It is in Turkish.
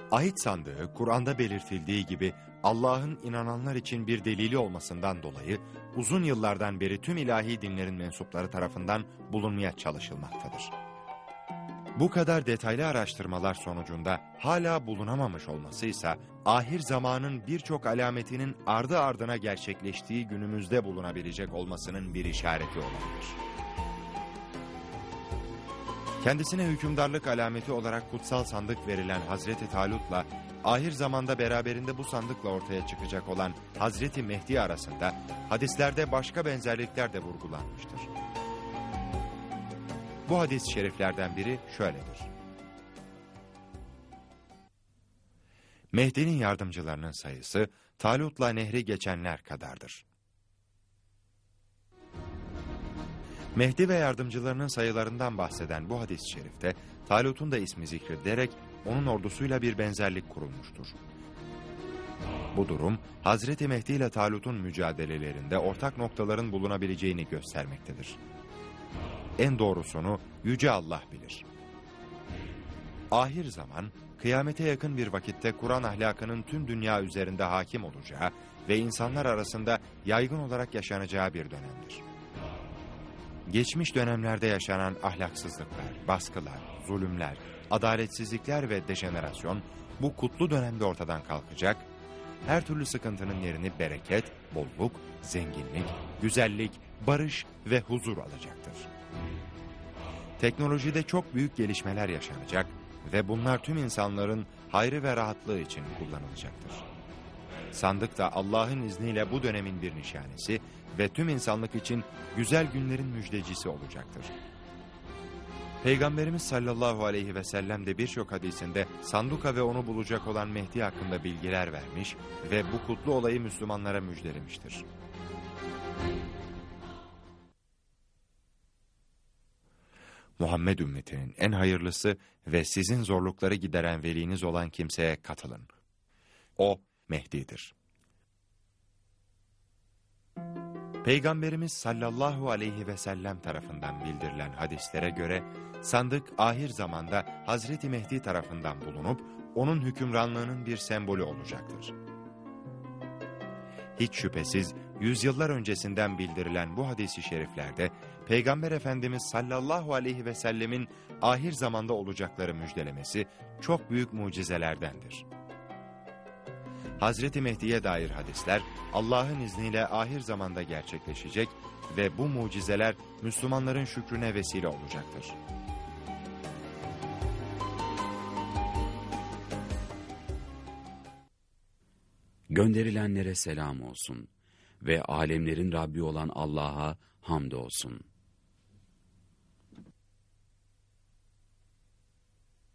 Ahit sandığı, Kur'an'da belirtildiği gibi Allah'ın inananlar için bir delili olmasından dolayı uzun yıllardan beri tüm ilahi dinlerin mensupları tarafından bulunmaya çalışılmaktadır. Bu kadar detaylı araştırmalar sonucunda hala bulunamamış olması ise ahir zamanın birçok alametinin ardı ardına gerçekleştiği günümüzde bulunabilecek olmasının bir işareti olabilir. Kendisine hükümdarlık alameti olarak kutsal sandık verilen Hazreti Talut'la ahir zamanda beraberinde bu sandıkla ortaya çıkacak olan Hazreti Mehdi arasında hadislerde başka benzerlikler de vurgulanmıştır. Bu hadis-i şeriflerden biri şöyledir. Mehdi'nin yardımcılarının sayısı Talut'la nehri geçenler kadardır. Mehdi ve yardımcılarının sayılarından bahseden bu hadis-i şerifte Talut'un da ismi zikredilerek onun ordusuyla bir benzerlik kurulmuştur. Bu durum Hazreti Mehdi ile Talut'un mücadelelerinde ortak noktaların bulunabileceğini göstermektedir. En doğrusunu Yüce Allah bilir. Ahir zaman, kıyamete yakın bir vakitte Kur'an ahlakının tüm dünya üzerinde hakim olacağı ve insanlar arasında yaygın olarak yaşanacağı bir dönemdir. Geçmiş dönemlerde yaşanan ahlaksızlıklar, baskılar, zulümler, adaletsizlikler ve dejenerasyon bu kutlu dönemde ortadan kalkacak, her türlü sıkıntının yerini bereket, bolluk, zenginlik, güzellik, barış ve huzur alacaktır. Teknolojide çok büyük gelişmeler yaşanacak ve bunlar tüm insanların hayrı ve rahatlığı için kullanılacaktır. Sandık da Allah'ın izniyle bu dönemin bir nişanesi ve tüm insanlık için güzel günlerin müjdecisi olacaktır. Peygamberimiz sallallahu aleyhi ve sellem de birçok hadisinde sanduka ve onu bulacak olan Mehdi hakkında bilgiler vermiş ve bu kutlu olayı Müslümanlara müjdelemiştir. Muhammed ümmetinin en hayırlısı ve sizin zorlukları gideren veliniz olan kimseye katılın. O Mehdi'dir. Peygamberimiz sallallahu aleyhi ve sellem tarafından bildirilen hadislere göre sandık ahir zamanda Hazreti Mehdi tarafından bulunup onun hükümranlığının bir sembolü olacaktır. Hiç şüphesiz yüzyıllar öncesinden bildirilen bu hadis-i şeriflerde Peygamber Efendimiz sallallahu aleyhi ve sellemin ahir zamanda olacakları müjdelemesi çok büyük mucizelerdendir. Hazreti Mehdi'ye dair hadisler Allah'ın izniyle ahir zamanda gerçekleşecek ve bu mucizeler Müslümanların şükrüne vesile olacaktır. Gönderilenlere selam olsun ve alemlerin Rabbi olan Allah'a hamdolsun.